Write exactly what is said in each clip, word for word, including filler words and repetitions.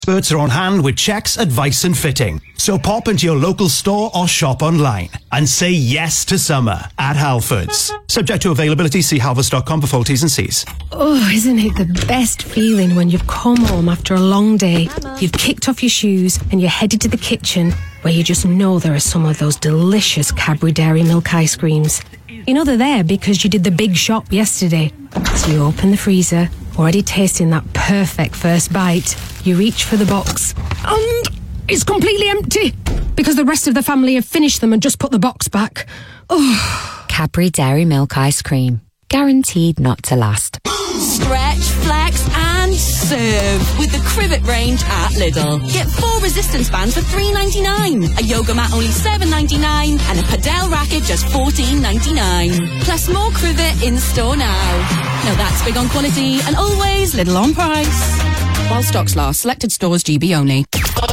Experts are on hand with checks, advice and fitting. So pop into your local store or shop online and say yes to summer at Halfords. Subject to availability, see halfords dot com for full T's and C's. Oh, isn't it the best feeling when you've come home after a long day, you've kicked off your shoes and you're headed to the kitchen where you just know there are some of those delicious Cadbury Dairy Milk ice creams. You know they're there because you did the big shop yesterday. So you open the freezer, already tasting that perfect first bite. You reach for the box and it's completely empty because the rest of the family have finished them and just put the box back. Oh. Cadbury Dairy Milk ice cream. Guaranteed not to last. Stretch, flex and serve with the Crivet range at Lidl. Get four resistance bands for three ninety-nine, a yoga mat only seven ninety-nine and a padel racket just fourteen ninety-nine. Plus more Crivet in store now. Now that's big on quality and always Lidl on price. While stocks last, selected stores G B only.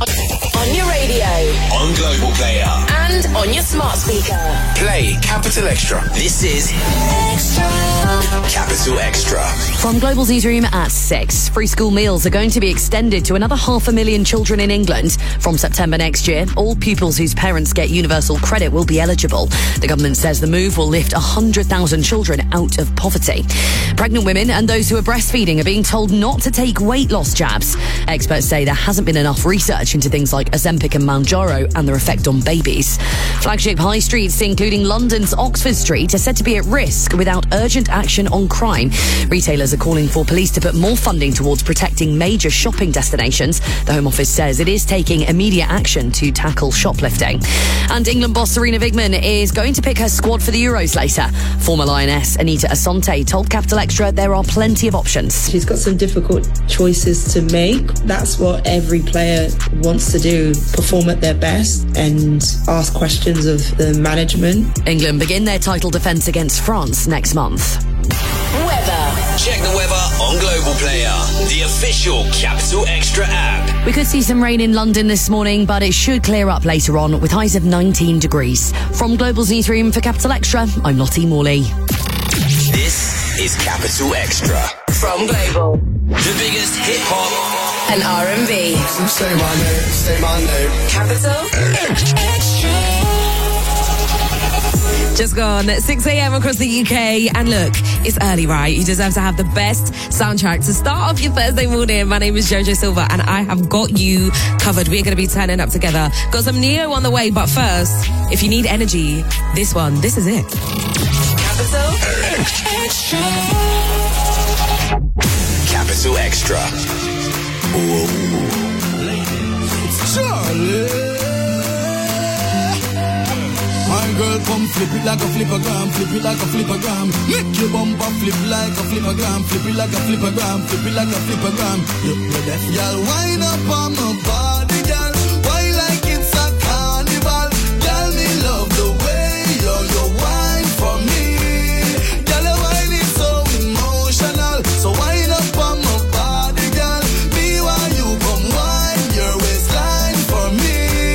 On your radio, on Global Player, and on your smart speaker. Play Capital Extra. This is Extra. Capital Extra. From Global's newsroom at six. Free school meals are going to be extended to another half a million children in England. From September next year, all pupils whose parents get universal credit will be eligible. The government says the move will lift one hundred thousand children out of poverty. Pregnant women and those who are breastfeeding are being told not to take weight loss jabs. Experts say there hasn't been enough research into things like Ozempic and Mounjaro and their effect on babies. Flagship high streets, including London's Oxford Street, are said to be at risk without urgent action on crime. Retailers are calling for police to put more funding towards protecting major shopping destinations. The Home Office says it is taking immediate action to tackle shoplifting. And England boss Serena Vigman is going to pick her squad for the Euros later. Former Lioness Anita Asante told Capital Extra there are plenty of options. She's got some difficult choices to make. That's what every player wants to do, perform at their best and ask questions of the management. England begin their title defence against France next month. Weather. Check the weather on Global Player, the official Capital Extra app. We could see some rain in London this morning, but it should clear up later on with highs of nineteen degrees. From Global's newsroom for Capital Extra, I'm Lottie Morley. This is Capital Extra. From Global. The biggest hip hop and R and B. Say my name, say my name. Capital Extra. Just gone six a.m. across the U K. And look, it's early, right? You deserve to have the best soundtrack to start off your Thursday morning. My name is Jojo Silva and I have got you covered. We're going to be turning up together. Got some Neo on the way, but first, if you need energy, this one, this is it. Capital Extra. Capital Extra. It's Charlie. My girl come flip it like a flippergram, flip it like a flippergram. Make your bumper flip like a flippergram, flip it like a flippergram, flip it like a flippergram. You know that y'all wind up on my body, girl. Why like it's a carnival? Girl, me love the way you you wine for me. Girl, your wine is so emotional. So wind up on my body, girl. Me while you come wine your waistline for me.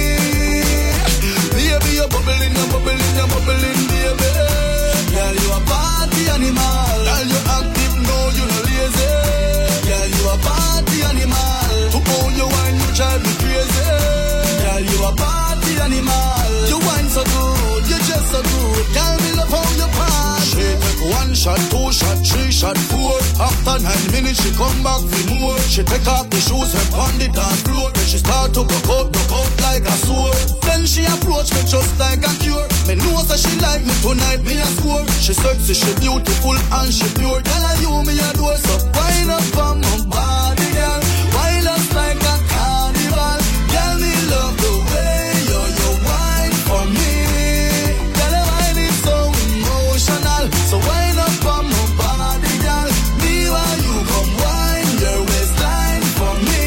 Baby, you're bubbling. Bubbling, you're bubbling, baby. Girl, you a party animal. Girl, you active, no, you no lazy. Girl, you a party animal. To own your wine, you drive me crazy. Girl, you a party animal. You wine so good, you just so good. Girl, me love how you party. She take one shot, two shot, three shot, four. After nine minutes, she come back for more. She take off the shoes and pound it on floor. Then she start to go out, go out like a sword. Then she approach me just like a cure. Me know that she like me tonight, me a score. She sexy, she beautiful and she pure. Girl, I you me a door, so wind up on my body, girl. Wind up like a carnival. Girl, me love the way you you wine for me. Girl, the wine is so emotional. So wind up on my body, girl. Me while you come wine your waistline for me.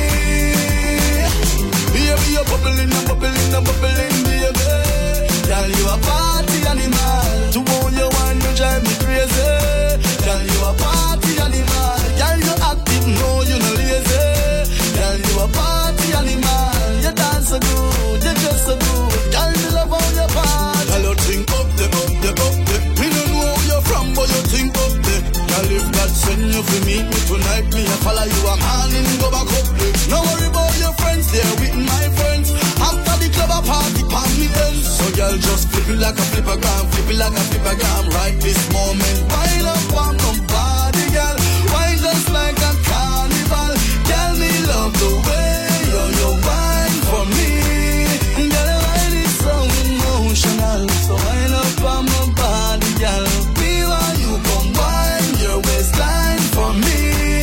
Baby, you're bubbling, you're bubbling, you're bubbling, baby. Girl, you a party animal. To own your wine, you drive me crazy. Girl, you a party animal. Girl, you active, no, you no lazy. Girl, you a party animal. You dance so good, you just so good. Girl, you love how you party. Girl, you think up the, up the, up the. We don't know where you're from, but you think up the. Girl, if God send you to meet me tonight, me a follow you a morning, go back up the. No worry about your friends. like a flippergram, flip it like a flippergram. Right this moment, wind up on my body, girl. Wine just like a carnival. Tell me love the way you you wine for me. Girl, the wine is so emotional. So wind up on my body, girl. Me while you come wine your waistline for me.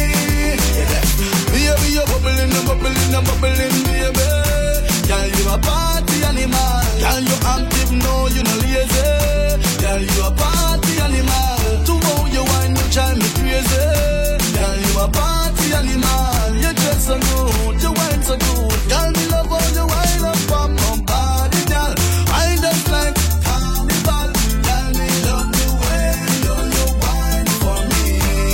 Baby, you're bubbling, you're bubbling, you're bubbling, baby. Girl, you a party animal. Girl, you active, no, you no lazy. Girl, you a party animal. To how you wine, you drive me crazy. Girl, you a party animal. You dress so good, you wine so good. Girl, me love how you wine up on my body, girl. I just like carnival. Girl, me love the way you you wine for me.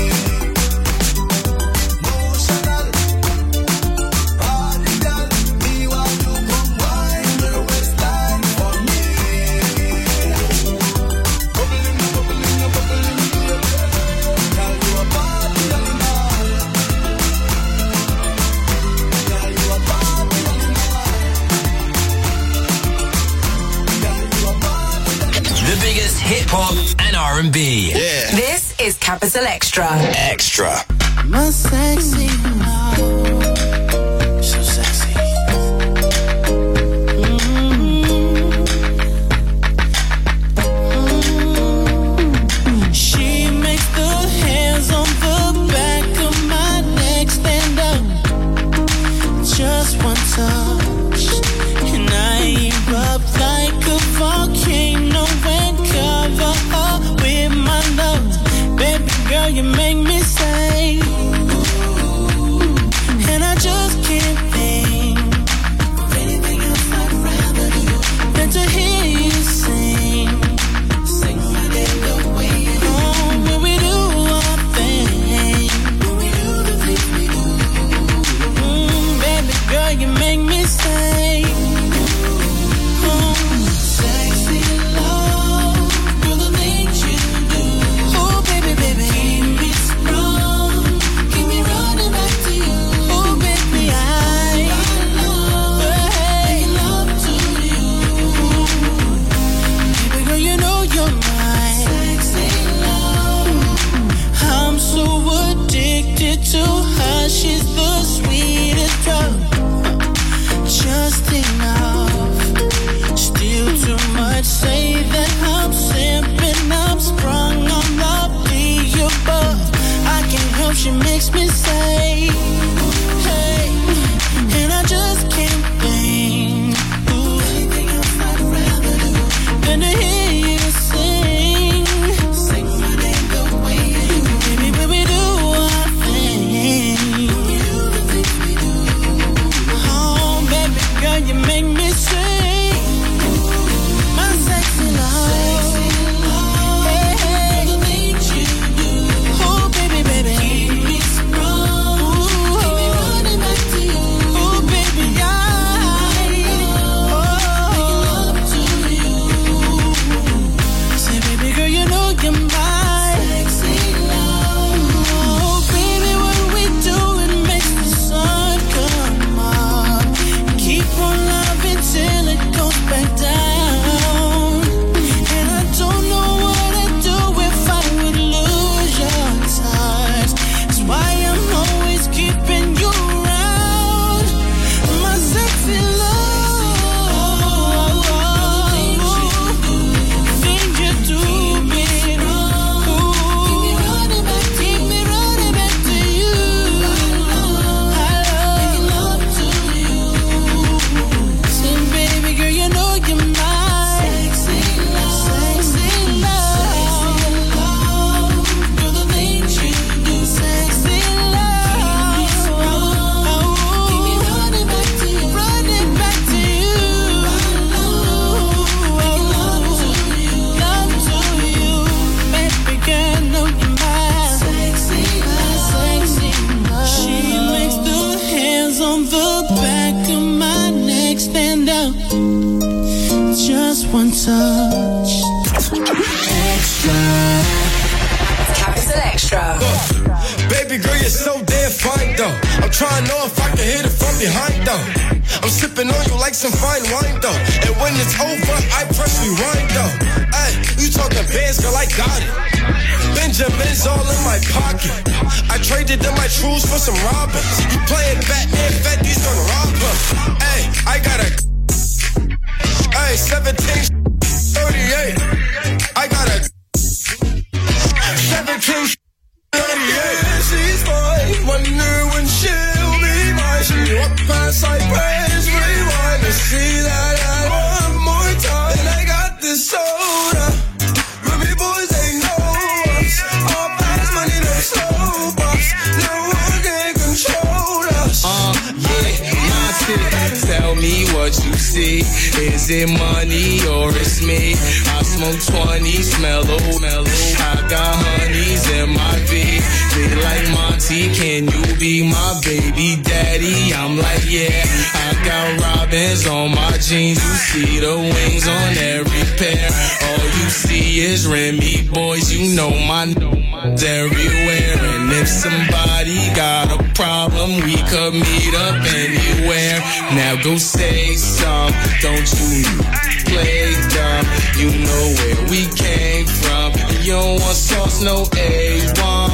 Emotional body, girl. Me want you come wine your waistline for me. Bubbling, bubbling, bubbling, baby. Girl, you a party animal. Girl, you a party animal. Girl, you a party animal. The biggest hip hop and R and B. Yeah. This is Capital Extra. Extra. My sexy love, so sexy. She makes the hands on the back of my neck stand up. Just one touch, and I erupt like a volcano and cover up with my love. Baby girl, you make me say, and I just can't think of anything else I'd rather do than to hear you sing. Sing my day the way you do. Oh, when we do our thing, when we do the things we do. Mm, baby girl, you make me say, oh, sexy love, do the things you do. Oh, baby, baby, keep me strong, keep me running back to you. Oh, baby, I love, hey, love to you. Baby girl, you know you're mine. Sexy love, I'm so addicted to her. She's the sweetest drug, just enough, still too much. Say that I'm simping, I'm sprung, I'm lovely above. I can't help, she makes me say, hey, and I just can't think of anything else I'd rather do than to hear you sing. Sing my name the way you do. Baby, when we do our thing, when we do the things we do. Oh, baby girl, you make me sing. My sexy love. Hey, hey. The things you do. Oh, baby, baby. Keep me strong. Ooh, keep me running back to you. Oh, baby, I making love to you. Say, baby girl, you know you're my sexy love. Oh, baby, what we do, it makes the sun come up. Keep on loving till it goes back down. And I don't know what I'd do if I would lose your touch. That's why I'm always keeping you around. My sexy love. Things you do, baby. Ooh, keep me running back, keep me running back to you. I love, making love to you. Say, baby girl, you know you're my sexy love. Sexy love. Do the things you do. Sexy love. Keep me running back to you. Running back to you. Making love to you. Love to you. Baby girl, know you're my sexy love. Sexy love. She makes the hands on the back of my neck stand up. Just one touch. Extra. Capital Extra. Baby, Baby girl, you're so damn fine, though. I'm trying to know if I can hit it from behind, though. I'm sipping on you like some fine wine, though. And when it's over, I press rewind, though. Ay, you talking bands, girl, I got it. Benjamin's all in my pocket. I traded in my trues for some robbers. You playing Batman, Fetty's gonna rob her. Ay, I got a... Ay, seventeen thirty-eight. I got a... seventeen thirty-eight. She's mine. Wonder when she'll be mine. She walk past Cypress, rewind to see that I one more time. And I got this soda. Ruby boys ain't know us. All fast money, no slow box. No one can control us. Uh, yeah, my city. Tell me what you see. Is it money or it's me? I smoke twenty, mellow, mellow. I got honeys in my V. They like Monty, can you be my baby daddy? I'm like, yeah. I got robins on my jeans. You see the wings on every pair. All you see is Remy boys. You know my no's everywhere. And if somebody got a problem, we could meet up anywhere. Now go say some. Don't you play dumb? You know where we came from. You don't want sauce, no A one.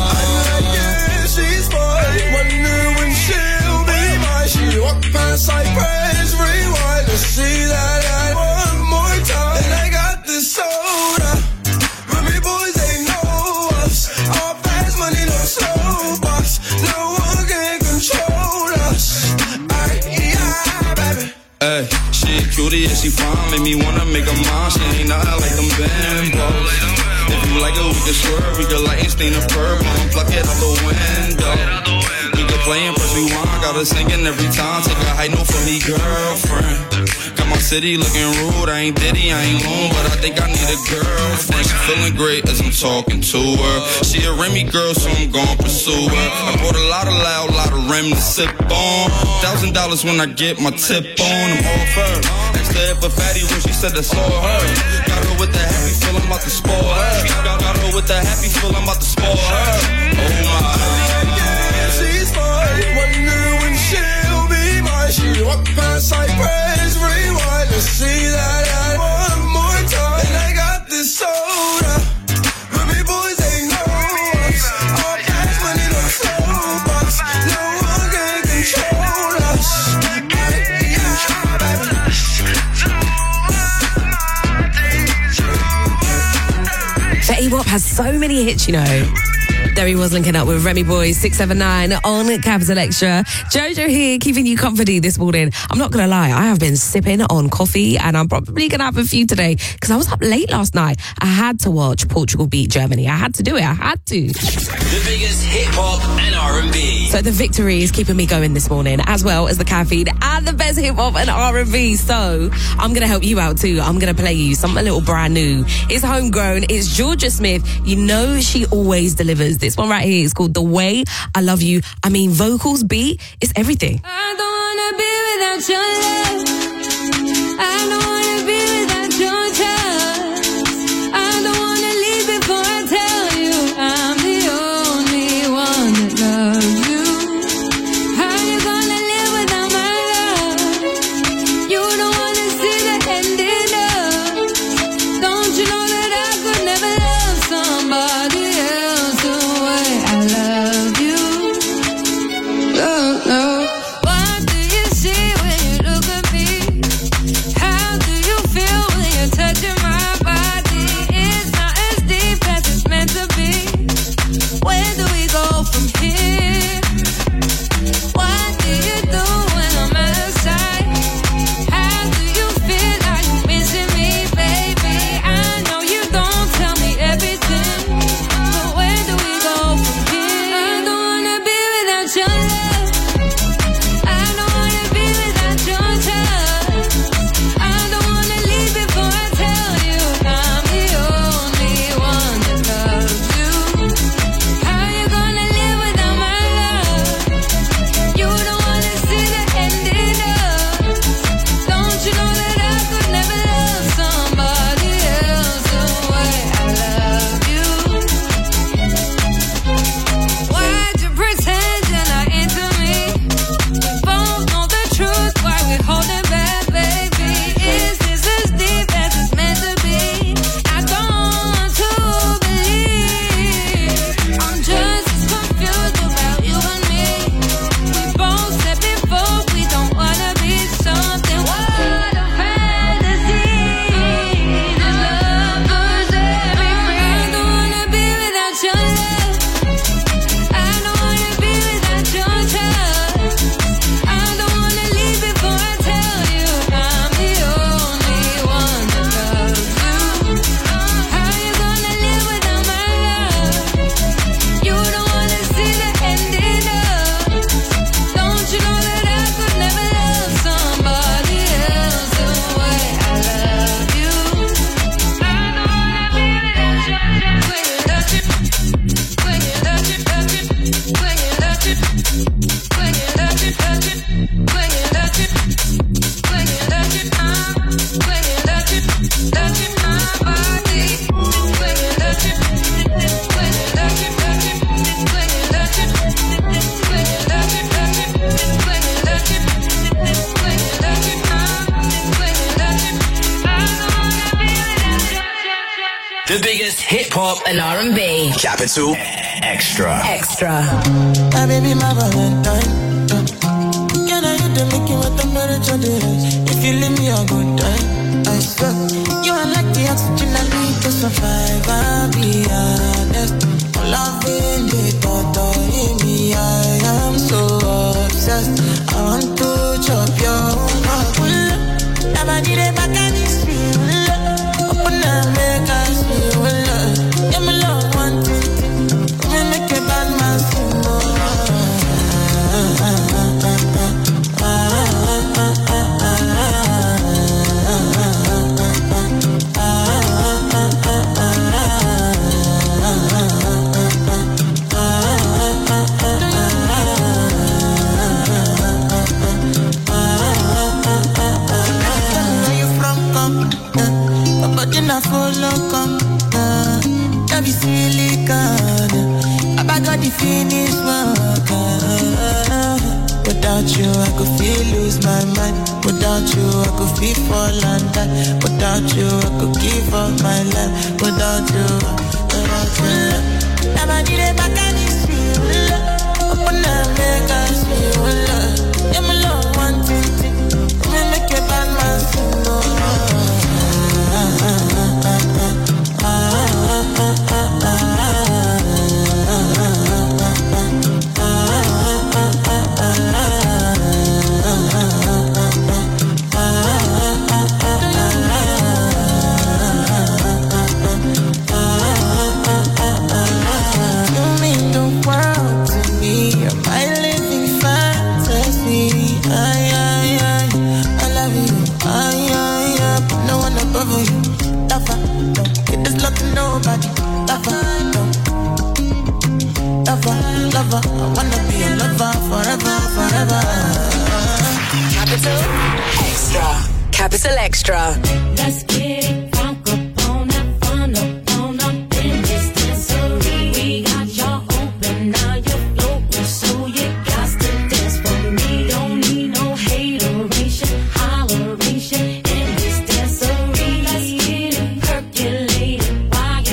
She's mine. Wonder when she'll be mine. She walk past Cypress, rewind to see that I one more time. And I got this soda. Ruby boys ain't know us. All fast money, no slow box. No one can control us. Ay, yeah, baby. Ay, she cutie and she fine. Make me wanna make her mine. She ain't nothing like them bambos. If you like it, we can swerve. We can light and stain the purple and pluck it out the window. We can play and press rewind. Got her singing every time. Take a high note for me, girlfriend. Got my city looking rude. I ain't Diddy, I ain't Loon, but I think I need a girlfriend. She feeling great as I'm talking to her. She a Remy girl, so I'm gon' pursue her. I bought a lot of loud, lot of Rem to sip on. Thousand dollars when I get my tip on. I'm off her. Next to if a fatty when she said that's all her. Got her with the happy feel, I'm about to spoil her. Got, got her with the happy feel, I'm about to spoil her. Oh my. She's mine. Wonder when she'll be mine. She walk past Cypress, rewind to see that I one more time. And I got this soda. Ruby boys ain't know us. All cash money, no slow box. No one can control us. Ay, yeah, baby. Fetty Wap has so many hits, you know. There he was linking up with Remy Boy six seven nine on Capital Extra. Jojo here, keeping you company this morning. I'm not going to lie, I have been sipping on coffee and I'm probably going to have a few today because I was up late last night. I had to watch Portugal beat Germany. I had to do it. I had to. The biggest hip-hop and R and B. So the victory is keeping me going this morning, as well as the caffeine and the best hip-hop and R and B. So I'm going to help you out too. I'm going to play you something a little brand new. It's homegrown. It's Georgia Smith. You know she always delivers. This one right here is called The Way I Love You. I mean, vocals, beat, it's everything. I don't wanna be without your love. I don't wanna be without your touch. I don't wanna leave before I tell you I'm the only one that loves you. How you gonna live without my love? You don't wanna see the ending up. Don't you know that I could never love somebody else the way I love you? No, no. What do you see when you look hip hop and R and B. Capital Extra. Extra. My baby, my Valentine. Can I hit the Mickey with the temperature days? If you leave me a good time, I swear. You are like the oxygen I need to survive. I'll be honest. Loving the thought of me, I am so obsessed. I want to chop your heart. Never did it back and it's real. Open up, make us feel. Yeah, my love, one thing. We make a bad man sing. Follow come, uh, that be silicone. I got the finish work. Uh, without you, I could feel lose my mind. Without you, I could feel fall and die. Without you, I could give up my life. Without you, without you, never did it back and it's real. Open up, make us feel love. Yeah, my love, one thing, we make a bad man sing. Nobody, lover, no. Lover, lover, I wanna be a lover forever, forever. Capital Extra. Capital Extra. Let's get it funk up on that fun up on up in this dancery. We got y'all open, now you're floating, so you got to dance for me. Don't need no hateration, holleration in this dancery. Let's get it percolated.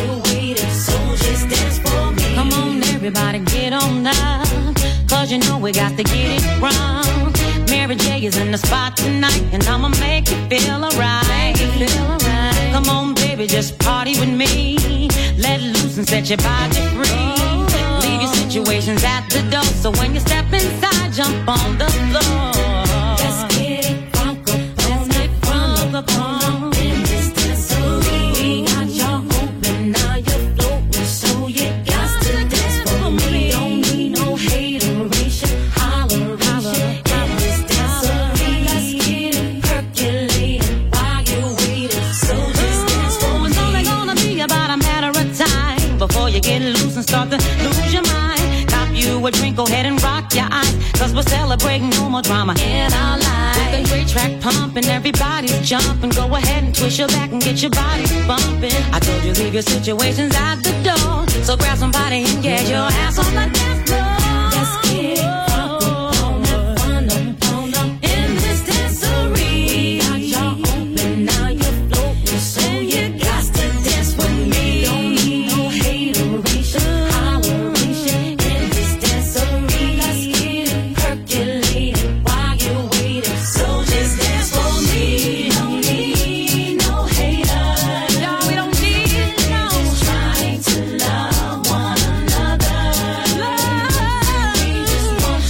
Everybody get on up, cause you know we got to get it wrong. Mary J is in the spot tonight, and I'ma make you feel alright. Feel alright. Come on, baby, just party with me. Let loose and set your body free. Leave your situations at the door, so when you step inside, jump on the floor. Let's get it funk up, let's get funk up on in this dancery. We got y'all open, now you're floating, so you got to dance for me. Don't need no hateration, holleration in this dancery. Let's get it percolated while you're waiting, so just dance for me. It's only gonna be about a matter of time before you get loose and start to lose your mind. Cop you a drink, go ahead and rock your eyes, cause we're celebrating no more drama in our lives. With the great track pumping, everybody's jumping. Go ahead and twist your back and get your body bumping. I told you leave your situations at the door, so grab somebody and get your ass on the dance floor. Let's get it funk up on that fun up, on up in this dancery. Got y'all open, now you're floating, so you got to dance with me. Don't need no hateration, holleration in this dancery. Let's get it percolated while you're waiting, so just dance for me. Don't need no haters, y'all, we don't need no. Just trying to love one another. Love. We just want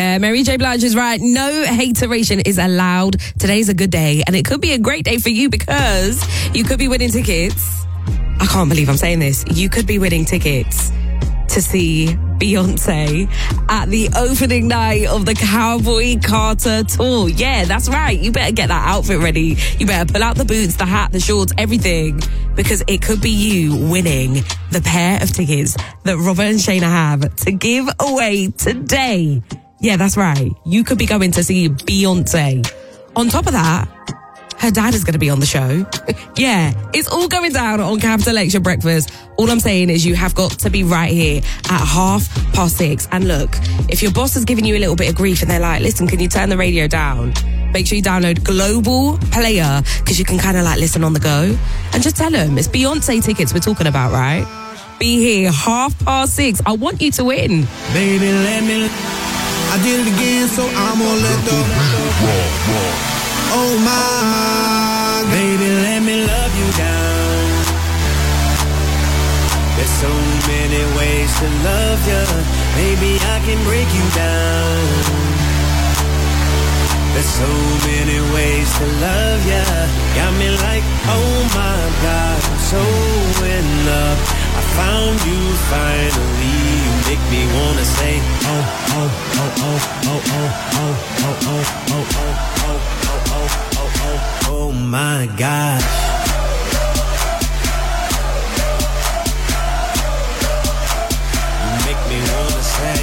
Yeah, Mary J. Blige is right. No hateration is allowed. Today's a good day, and it could be a great day for you because you could be winning tickets. I can't believe I'm saying this. You could be winning tickets to see Beyonce at the opening night of the Cowboy Carter tour. Yeah, that's right. You better get that outfit ready. You better pull out the boots, the hat, the shorts, everything, because it could be you winning the pair of tickets that Robert and Shayna have to give away today. Yeah, that's right. You could be going to see Beyonce. On top of that, her dad is going to be on the show. Yeah, it's all going down on Capital Extra Breakfast. All I'm saying is you have got to be right here at half past six. And look, if your boss is giving you a little bit of grief and they're like, listen, can you turn the radio down? Make sure you download Global Player because you can kind of like listen on the go. And just tell them it's Beyonce tickets we're talking about, right? Be here half past six. I want you to win. Baby, let me... I did it again, so I'm gonna let the... Oh my, baby, let me love you down. There's so many ways to love you. Maybe I can break you down. There's so many ways to love you. Got me like, oh my God, I'm so in love. I found you finally. You make me wanna say, oh, oh, oh, oh, oh, oh, oh, oh, oh, oh, oh, oh. Oh my God. You make me wanna say,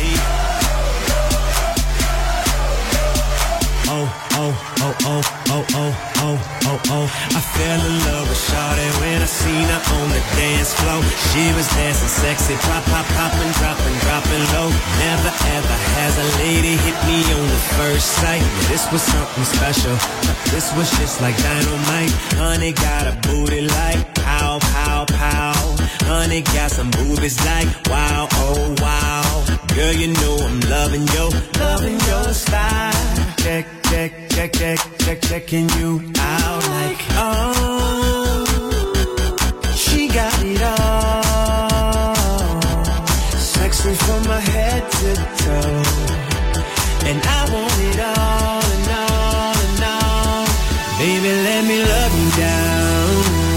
oh, oh, oh, oh, oh, oh, oh, oh, oh. I fell in love with Shawty when I seen her on the dance floor. She was dancing sexy, pop, pop, popping, dropping, dropping low. Never ever has a lady hit me on the first sight. This was something special. This was just like dynamite. Honey got a booty like pow, pow, pow. Honey got some boobies like wow, oh wow. Girl, you know I'm loving your, loving your style. Check, check, check, check, check, checking you out like, oh, she got it all. Sexy from my head to toe. And I want it all and all and all. Baby, let me love you down.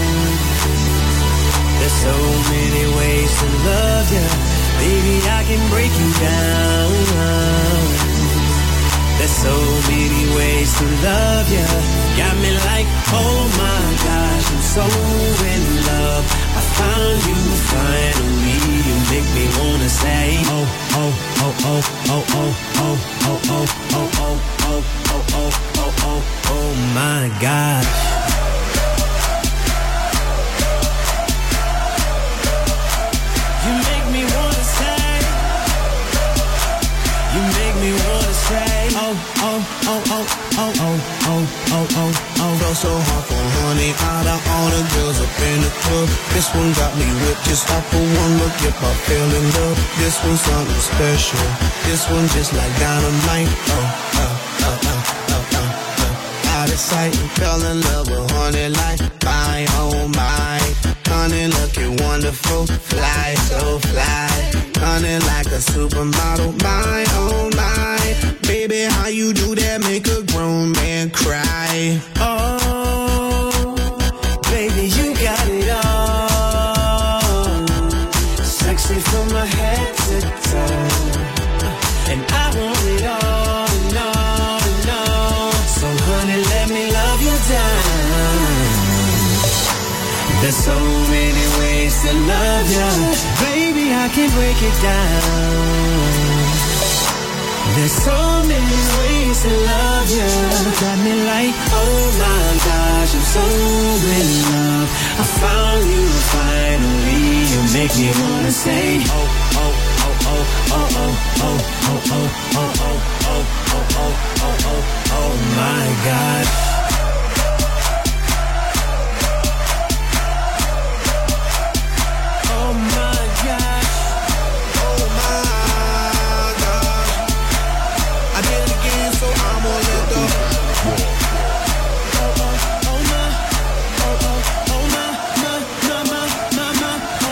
There's so many ways to love you. Baby, I can break you down. There's so many ways to love you. Got me like, oh my gosh, I'm so in love. I found you finally. You make me wanna say, oh, oh, oh, oh, oh, oh, oh, oh, oh, oh, oh, oh, oh, oh, oh, oh, oh my God. You make me wanna say, you make me wanna say, oh, oh, oh, oh, oh, oh, oh, oh, oh, oh. Felt so hard for honey, out of all the girls up in the club. This one got me whipped just off of one look. Yep, I fell in love. This one's something special. This one just like dynamite. Oh, oh, oh, oh, oh, oh, oh. Out of sight and fell in love with honey like my, oh my. Honey looking wonderful, fly, so fly. Honey like a supermodel, my, oh my. Baby, how you do that make a grown man cry? Oh, baby, you got it all. Sexy from my head to toe. And I want it all and all and all. So honey, let me love you down. There's so many ways to love you. Baby, I can break it down. There's so many ways to love you. Got me like, oh my gosh, I'm so in love. I found you finally. You make me wanna say, oh, oh, oh, oh, oh, oh, oh, oh, oh, oh, oh, oh, oh, oh, oh, oh, oh my God.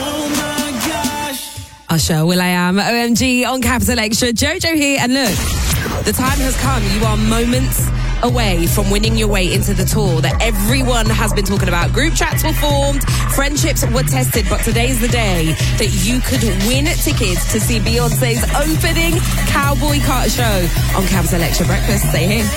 Usher, Will I Am, O M G on Capital Extra. Jojo here, and look, The time has come. You are moments away from winning your way into the tour that everyone has been talking about. Group chats were formed, friendships were tested, but today's the day that you could win tickets to see Beyonce's opening Cowboy Carter show on Capital Extra Breakfast. Stay here.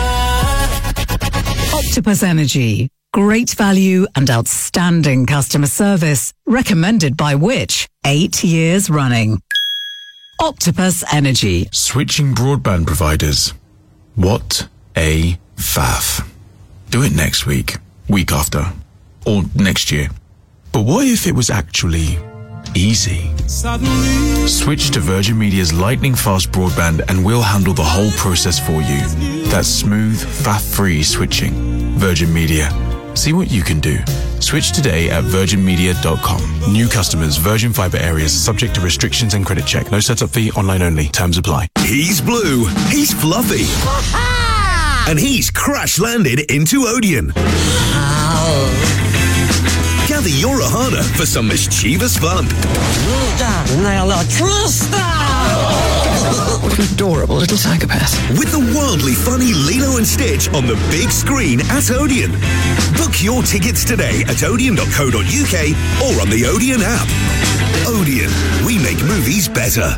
Octopus Energy. Great value and outstanding customer service. Recommended by which? Eight years running. Octopus Energy. Switching broadband providers. What a faff. Do it next week, week after, or next year. But what if it was actually easy? Suddenly. Switch to Virgin Media's lightning fast broadband and we'll handle the whole process for you. That's smooth, faff-free switching. Virgin Media. See what you can do. Switch today at virgin media dot com. New customers, Virgin Fibre areas, subject to restrictions and credit check. No setup fee, online only. Terms apply. He's blue. He's fluffy. And he's crash landed into Odeon. Gather your Ohana for some mischievous fun. What an adorable little psychopath. With the wildly funny Lilo and Stitch on the big screen at Odeon. Book your tickets today at odeon dot co dot uk or on the Odeon app. Odeon, we make movies better.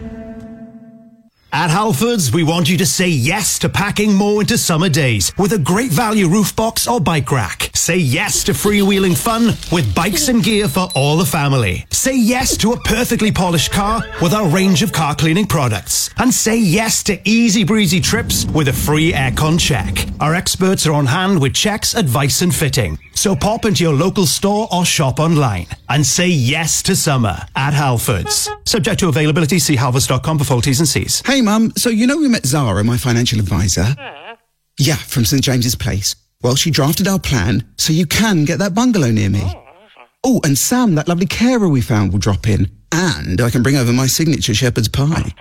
At Halfords, we want you to say yes to packing more into summer days with a great value roof box or bike rack. Say yes to freewheeling fun with bikes and gear for all the family. Say yes to a perfectly polished car with our range of car cleaning products. And say yes to easy breezy trips with a free aircon check. Our experts are on hand with checks, advice and fitting. So pop into your local store or shop online and say yes to summer at Halfords. Subject to availability, see halfords dot com for full T's and C's. Hey Mum, so you know we met Zara, my financial advisor? Yeah, from St James's Place. Well, she drafted our plan so you can get that bungalow near me. Oh, and Sam, that lovely carer we found, will drop in. And I can bring over my signature shepherd's pie.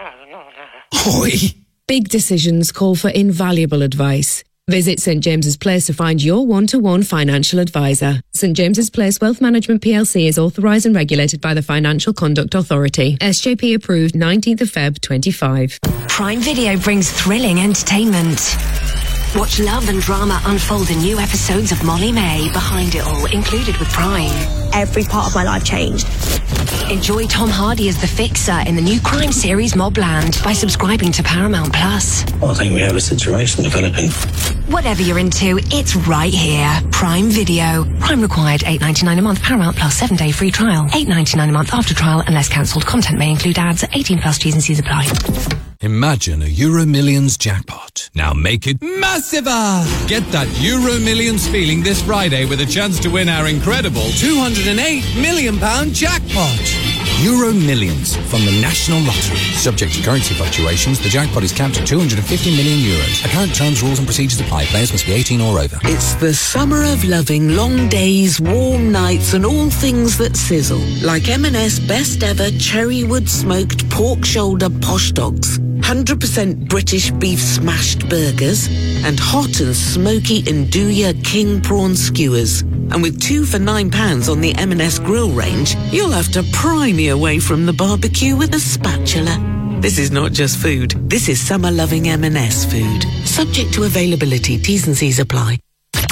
Hoi! Big decisions call for invaluable advice. Visit St James's Place to find your one-to-one financial advisor. St James's Place Wealth Management P L C is authorised and regulated by the Financial Conduct Authority. S J P approved nineteenth of February twenty-five. Prime Video brings thrilling entertainment. Watch love and drama unfold in new episodes of Molly May, Behind It All, included with Prime. Every part of my life changed. Enjoy Tom Hardy as the Fixer in the new crime series Mobland by subscribing to Paramount Plus. Well, I think we have a situation developing. Whatever you're into, it's right here. Prime Video. Prime required eight ninety-nine a month. Paramount Plus seven day free trial. eight ninety-nine a month after trial unless cancelled. Content may include ads. eighteen plus T's and C's apply. Imagine a Euro Millions jackpot. Now make it massiver! Get that Euro Millions feeling this Friday with a chance to win our incredible two hundred eight million pounds jackpot. Euro Millions from the National Lottery. Subject to currency fluctuations, the jackpot is capped at two hundred fifty million euros. Account terms, rules and procedures apply. Players must be eighteen or over. It's the summer of loving, long days, warm nights and all things that sizzle. Like M and S best ever cherry wood smoked pork shoulder posh dogs. one hundred percent British beef smashed burgers and hot and smoky Nduja king prawn skewers. And with two for nine pounds on the M and S grill range, you'll have to pry me away from the barbecue with a spatula. This is not just food. This is summer-loving M and S food. Subject to availability. T's and C's apply.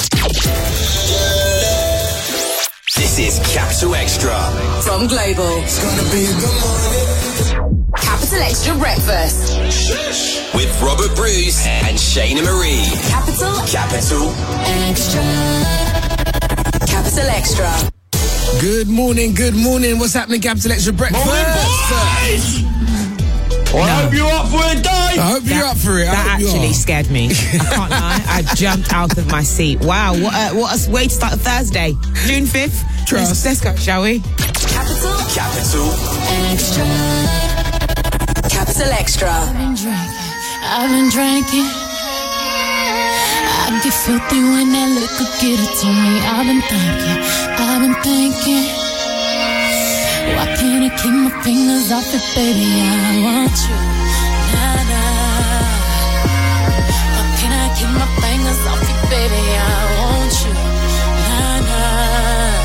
This is Capital Extra. From Global. It's gonna be good morning. Capital Extra Breakfast. With Robert Bruce and Shayna Marie. Capital. Capital Extra. Capital Extra. Good morning, good morning. What's happening, Capital Extra Breakfast? Morning, boys! Well, I hope you're up for it, Dave! I hope that, you're up for it. I That actually scared me. I can't lie. I jumped out of my seat. Wow, what a, what a way to start a Thursday. June fifth. Trust. Let's, let's go, shall we? Capital. Capital Extra. Capital Extra. I've been drinking. I've been drinking. I get filthy when that liquor get it to me. I've been thinking. I've been thinking. Why can't I keep my fingers off it, baby? I want you. Nah, nah. Why can't I keep my fingers off it, baby? I want you. Nah, nah.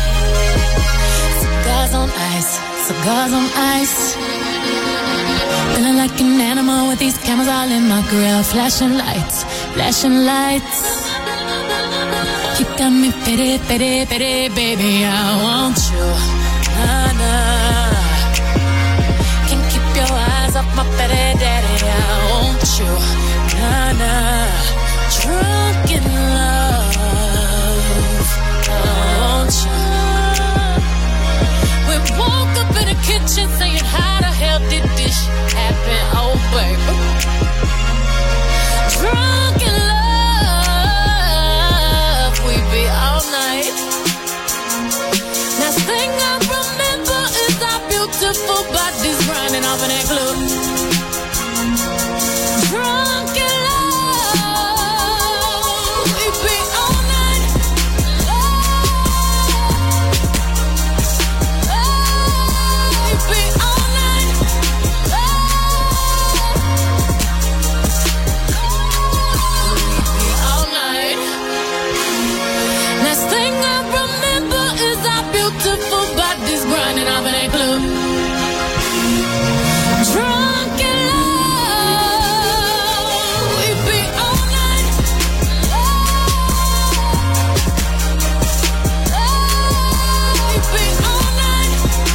Cigars on ice. Cigars on ice. Moving like an animal with these cameras all in my grill. Flashing lights, flashing lights. You got me pity, pity, pity, baby, I want you. Nah, nah. Can't keep your eyes off my pity, daddy, I want you. Nah, nah. Drunk in love, I want you. We woke up in the kitchen saying, how the hell did this happen? Oh, baby. Drunk in love, we be all night. Last thing I remember is our beautiful bodies running off in that club. Drunk in love, we be all night. We be all night. We be all night. Last thing I remember is our beautiful bodies grinding off in that club. Drunk in love, we be all night. We be all night.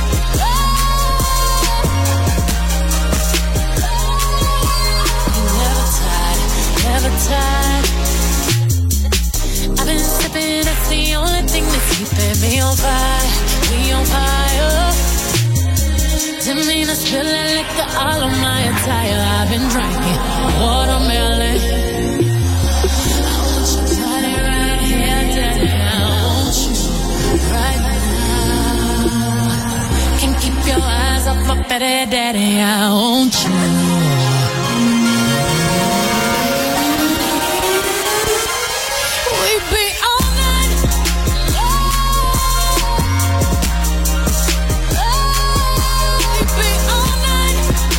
Never tired, never tired. I've been sipping, that's the only thing that's keeping me on fire. We on fire. Didn't mean to spill that liquor all on my attire. I've been drinking watermelon. I want your body right here, daddy. I want you right now. Can't keep your eyes off my petty daddy. I want you. We be all night. We be all night.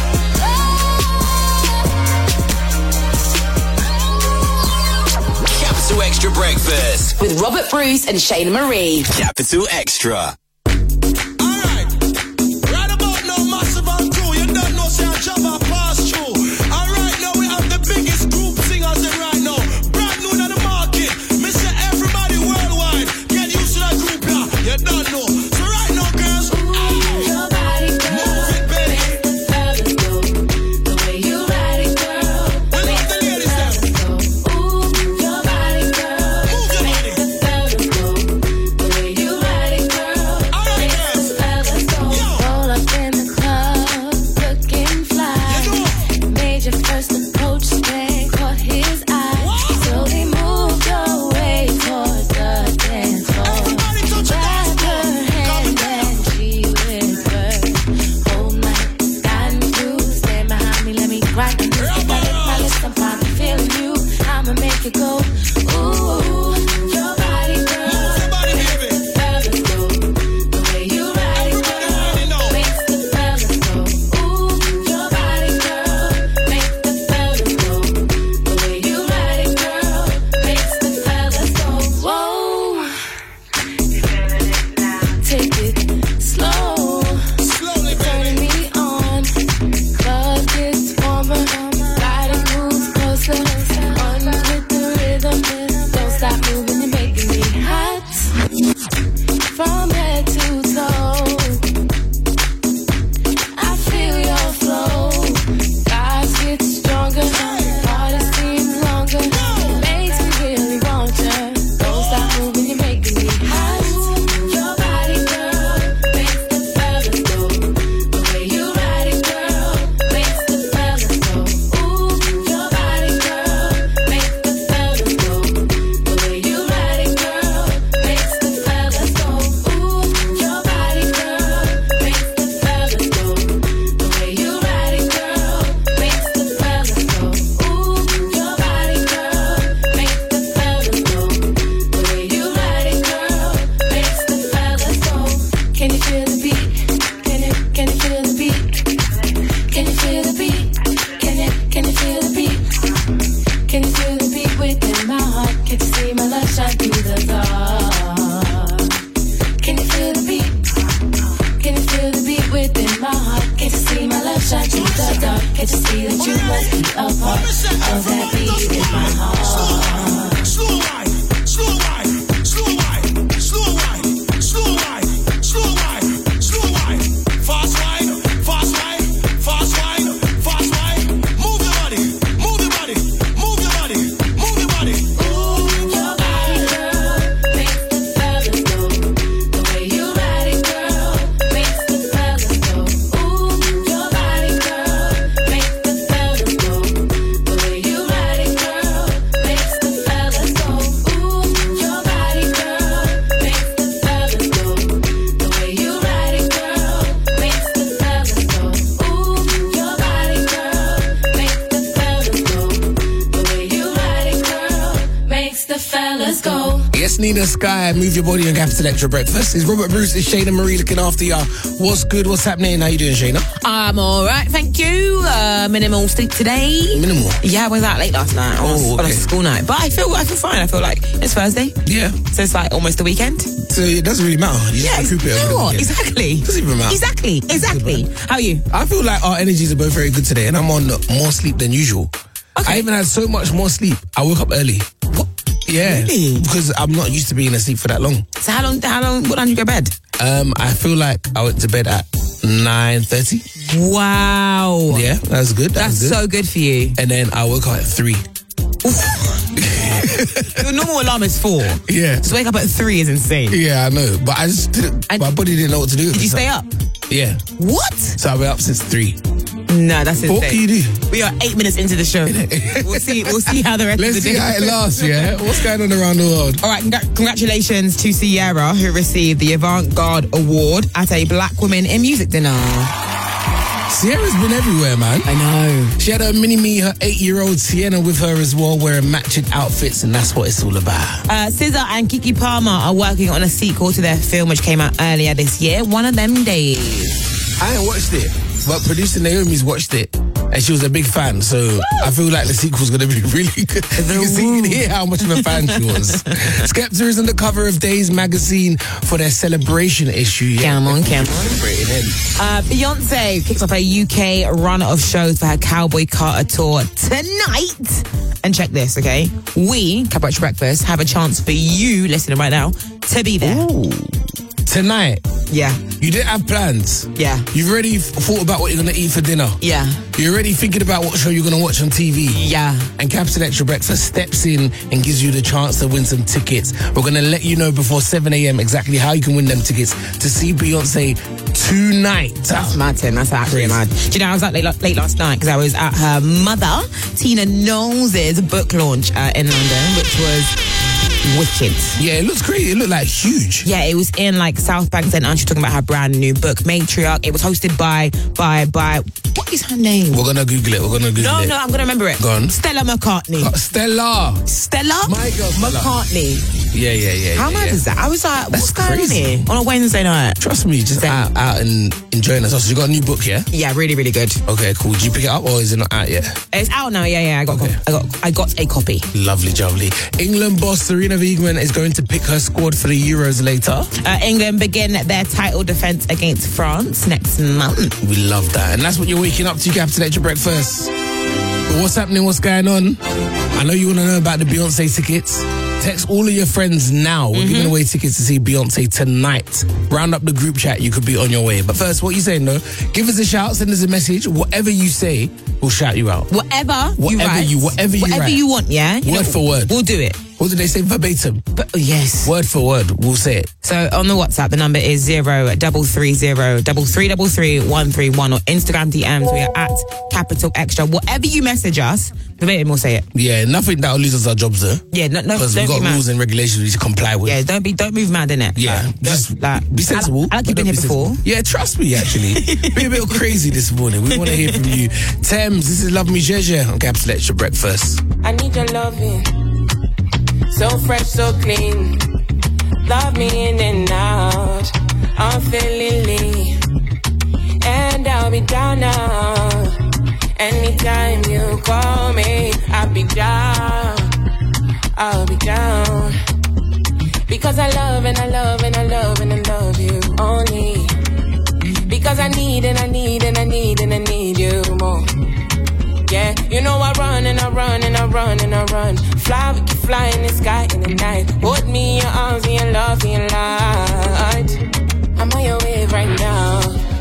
Capital Extra Breakfast With Robert Bruce and Shayna Marie. Capital Extra. Right about now, massive and true. You don't know, say I job I pass through. And right now, we have the biggest group singers in right now. Brand new in the market. Mister Everybody worldwide. Get used to that group, yeah. You don't know. So right now, girls, Your body, girl, move it, baby. makes the fellas go. The way you ride it, girl, We love the ladies there. ooh, your body, girl, Move your makes body. the fellas go. The way you ride it, girl, All right, makes girls. the fellas go. Yo. Roll up in the club, looking fly. You know. Made your first approach, then caught his eye. Slowly moved your way towards the dance floor. Everybody touch your dance Grabbed floor. her hand and she whispered, "Hold my gun, you stand behind me, let me grind you. If I lift my lips, I'm finally feeling you. I'ma make it go. Ooh, your body, girl, Move your body, baby. fellas go. The way you ride it, Everybody girl, ready now. makes the fellas go. Ooh, your body, girl, makes the fellas go. The way you ride it, girl, makes the fellas go. Whoa, take it slow. Slowly, Turning baby. me on, club gets warmer, body moves closer, on with the rhythm, don't stop moving, you're making me hot, from head to toe, I feel your flow, vibes get stronger, party seems longer, makes me really want you, don't stop moving, you're making me hot, your body, girl, makes the fellas go. The way you ride it, girl, makes the fellas go. Ooh, your body, girl, makes the fellas go. The way you ride it, girl, makes the fellas go. Ooh, your body, girl, makes the fellas go. The way you ride it, girl, makes the fellas go. Ooh, your body, girl, makes the fellas go. The way you ride it, girl, makes the fellas go. Can you feel the beat? Can you can you feel the beat? Can you feel the beat? Can you can you feel the beat? Can you feel the beat within my heart? Can you see my love shine through the dark? Can you feel the beat? Can you feel the beat within my heart? Can you see my love shine through the dark? Can you us be a part of that beat in my heart. Slow wine, slow wine, slow wine, slow wine, slow wine, slow wine, slow wine, fast wine, fast wine, fast wine, fast wine. Move your body, move your body, move your body, move your body. Ooh, your body, girl, makes the fellas go. The way you ride it, girl, makes the fellas go. Ooh, your body, girl, makes the fellas go. The way you ride it, girl, makes the fellas go. Ooh, your body, girl, makes the fellas go. The way you ride it, girl, makes the fellas go. Ooh, your body, girl, makes the fellas go. The way you ride it, girl, makes the fellas go. Yes, Nina Sky, move your body on Capital Extra Breakfast. It's Robert Bruce, it's Shayna Marie looking after ya. What's good? What's happening? How you doing, Shayna? I'm all right, thank you. Uh, minimal sleep today. Minimal? Yeah, I was out late last night. I was Oh, on a okay. school night, but I feel I feel fine. I feel like it's Thursday, Yeah. so it's like almost the weekend. So it doesn't really matter. You Yeah, just recoup it you over know the what? weekend. Exactly. Doesn't even matter. Exactly, exactly. How are you? I feel like our energies are both very good today, and I'm on more sleep than usual. I even had so much more sleep. I woke up early. What? Yeah, Really? because I'm not used to being asleep for that long. So how long? How long? What time did you go to bed? Um, I feel like I went to bed at nine thirty. Wow. Yeah, that was good. That That's was good. so good for you. And then I woke up at three. Your normal alarm is four. Yeah. To wake up at three is insane. Yeah, I know, but I just didn't. My body didn't know what to do. Did you stay up? Yeah. What? So I've been up since three. No, that's insane. What can you do? We are eight minutes into the show. we'll see. We'll see how the rest Let's of the see day. how it lasts. Yeah. What's going on around the world? All right, congr- congratulations to Sierra, who received the Avant Garde Award at a Black Women in Music dinner. Sierra's been everywhere, man. I know. She had her mini-me, her eight-year-old Sienna with her as well, wearing matching outfits, and that's what it's all about. Uh, S Z A and Kiki Palmer are working on a sequel to their film, which came out earlier this year, One of Them Days. I ain't watched it, but producer Naomi's watched it, and she was a big fan, so I feel like the sequel's going to be really good. You can see and hear how much of a fan she was. Skepta is on the cover of Days magazine for their celebration issue. Yeah. Come on, come on. Celebrating him. Uh, Beyonce kicks off her U K run of shows for her Cowboy Carter tour tonight. And check this, okay? We, Cabaret Breakfast, have a chance for you, listening right now, to be there. Ooh. Tonight? Yeah. You didn't have plans? Yeah. You've already f- thought about what you're going to eat for dinner? Yeah. You're already thinking about what show you're going to watch on T V? Yeah. And Capital Extra Breakfast steps in and gives you the chance to win some tickets. We're going to let you know before seven a.m. exactly how you can win them tickets to see Beyonce tonight. That's mad, Tim. That's actually mad. Do you know, I was out late, late last night because I was at her mother, Tina Knowles' book launch uh, in London, which was wicked. Yeah, it looks great. It looked like huge. Yeah, it was in like South Bank Centre, and she's talking about her brand new book, Matriarch. It was hosted by, by, by, what is her name? We're going to Google it. We're going to Google No, it. no, I'm going to remember it. Go on. Stella McCartney. Uh, Stella. Stella? My girl, Stella. McCartney. Yeah, yeah, yeah. How yeah, mad yeah. is that? I was like, That's what's going crazy. on here? On a Wednesday night. Trust me, just out, out and enjoying us. So you got a new book, yeah? Yeah, really, really good. Okay, cool. Did you pick it up or is it not out yet? It's out now, yeah, yeah. I got, Okay. I got, I got a copy. Lovely, lovely. England boss Serena Wiegman is going to pick her squad for the Euros later. Uh, England begin their title defence against France next month. We love that. And that's what you're waking up to, Capital Extra Breakfast. But what's happening? What's going on? I know you want to know about the Beyonce tickets. Text all of your friends now. We're Mm-hmm. giving away tickets to see Beyonce tonight. Round up the group chat. You could be on your way. But first, what you saying, though? Give us a shout. Send us a message. Whatever you say, we'll shout you out. Whatever, you Whatever write, you- whatever you whatever write. you want, yeah. You Word know, for word. we'll do it. What did they say verbatim? But yes, Word for word. We'll say it. So on the WhatsApp, the number is zero double three zero double three double three one three one, or Instagram D Ms. We are at Capital Extra. Whatever you message us, verbatim, we'll say it. Yeah, nothing that'll lose us our jobs, though. Yeah, no, no, Because don't we've be got mad. rules and regulations we need to comply with. Yeah, don't be, don't move mad, innit? Yeah, like, just like, be sensible. I, I like you've but been here don't be before. sensible. Yeah, trust me, actually. Be a bit crazy this morning. We want to hear from you. Thames, this is Love Me Jeje on Capital Extra Breakfast. I need your loving, so fresh, so clean. Love me in and out, unfailingly, and I'll be down now. Anytime you call me, I'll be down. I'll be down. Because I love and I love and I love and I love you only. Because I need and I need and I need and I need you more. Yeah, you know I run and I run and I run and I run. Fly, we can fly in the sky in the night. Hold me in your arms, in your love, in your light. I'm on your wave right now.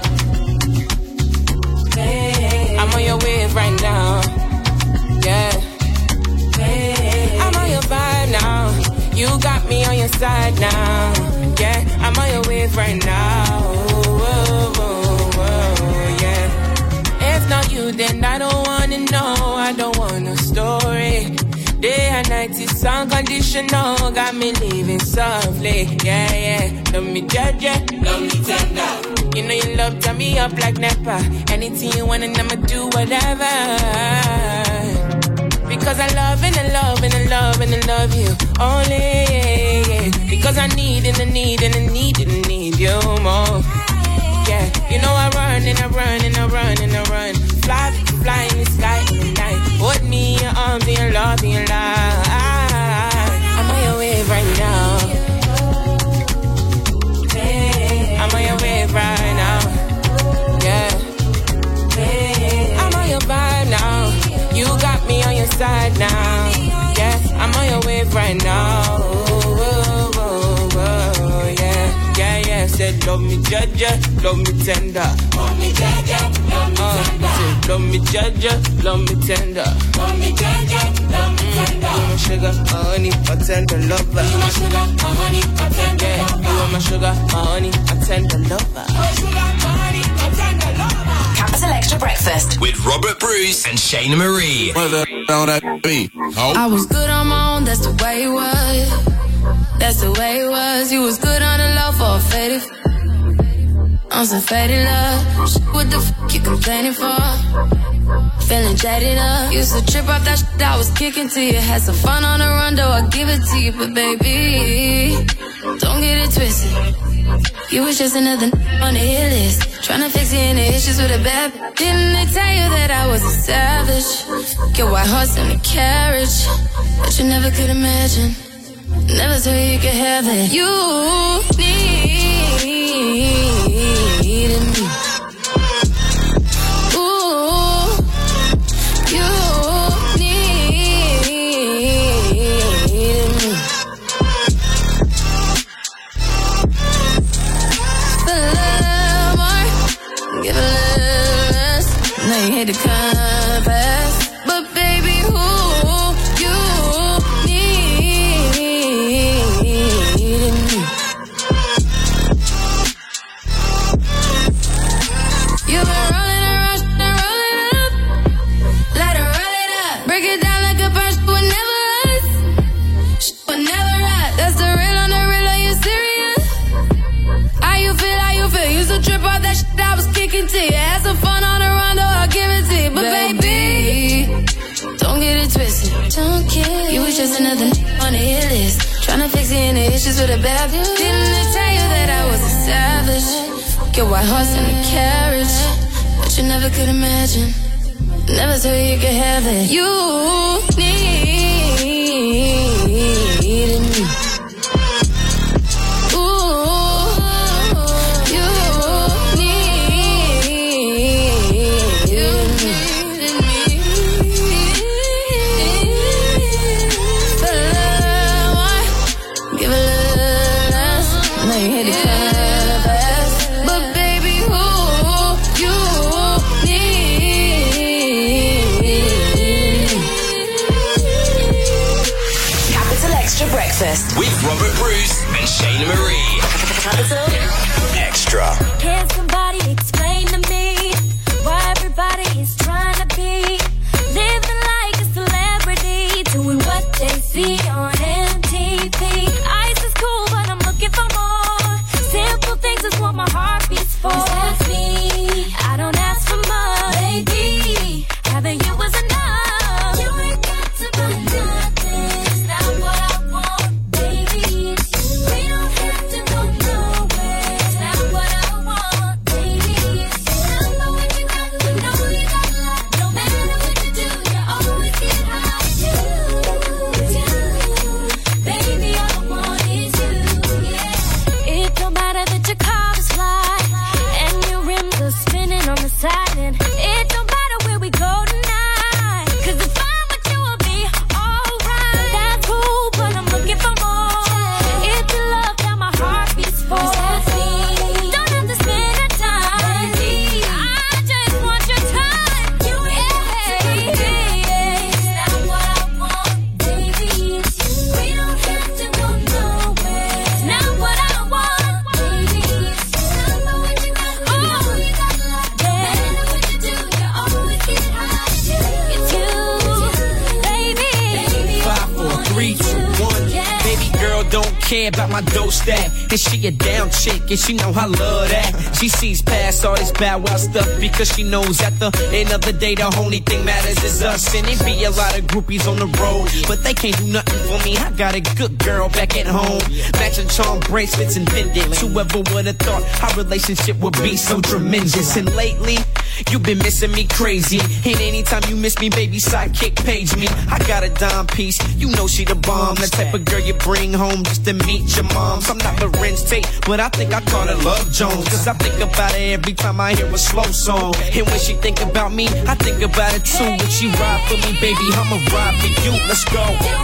I'm on your wave right now. Yeah. I'm on your vibe now. You got me on your side now. Yeah, I'm on your wave right now. Whoa, whoa, whoa, yeah. If not you, then I don't wanna know. I don't want a story. Day and night is unconditional. Got me living softly. Yeah, yeah. Love me judge, yeah. Love me tender. You know you love turn me up like Nepa. Anything you want and I'ma do whatever. Because I love and I love and I love and I love you only, yeah, yeah. Because I need and I need and I need and I need you more. Yeah, you know I run and I run and I run and I run. Fly, fly in the sky in the night. Hold me in your arms and your love and your life. I'm on your wave right now. I'm on your wave right now. Yeah. I'm on your vibe now. You got me on your side now. Yeah, I'm on your wave right now. Whoa, whoa, whoa, yeah. Yeah, yeah. Said love me judge, love me tender. Love me judge, love me tender. Said love me judge, love me tender. Love me judge, love me tender. You my sugar, my honey, my tender lover. You my sugar, my honey, my tender lover. You are my sugar, my honey, my tender lover. My sugar, my honey, my tender lover. Capital Extra Breakfast with Robert Bruce and Shayna Marie. What the hell that be? Oh. I was good on my own, that's the way it was. That's the way it was. You was good on the low for a faded. On some faded love. What the fuck you complaining for? Feeling jaded up. Used to trip off that shit I was kicking to you. Had some fun on the run, though I give it to you. But baby, don't get it twisted. You was just another n- on the hit list. Tryna fix any issues with a bad. Didn't they tell you that I was a savage? Get white horse and a carriage. But you never could imagine. Never thought you could have it. You needed me. Ooh, you needed me. A little more, give a little less. Now you hate the compass, but baby, who you needed me. You've been rolling and rushing and rolling it up. Let her roll it up. Break it down like a punch, but never us. She would never ride. That's the real on the real, are you serious? How you feel, how you feel? Used to trip off that shit I was kicking to you. Had some fun on the run, though I'll give it to you. But baby, don't get it twisted. Don't get it. You was just another n- on the hit list. Tryna fix any issues with a bad. Didn't they tell you that I was a savage? Get white horse and a carriage. But you never could imagine. Never thought you could have it. You needed me. Ooh, you needed me. A little more, give a little less. Now you hit the compass, but baby, who you need? Capital Extra Breakfast with Robert Bruce and Shayna Marie. Capital Extra. Can somebody explain to me why everybody is trying to be living like a celebrity, doing what they see on M T V? Ice is cool, but I'm looking for more. Simple things is what my heart beats for. That's me. I don't ask for much, baby. Having you was enough. You ain't got to buy nothing. It's not what I want, baby. It's you. We don't have to go nowhere. It's not what I want, baby. It's care about my dough stack. And she a down chick, and she know I love that. She sees past all this Bow Wow stuff because she knows at the end of the day the only thing matters is us. And it be a lot of groupies on the road, but they can't do nothing for me. I got a good girl back at home, matching charm bracelets and pendants. Whoever would have thought our relationship would be so tremendous. And lately, you've been missing me crazy. And anytime you miss me, baby, sidekick page me. I got a dime piece, you know she the bomb. The type of girl you bring home just to meet your moms. I'm not Lorenz Tate, but I think I call her Love Jones. Cause I think about her every time I hear a slow song. And when she think about me, I think about it too. When she ride for me, baby, I'ma ride for you. Let's go.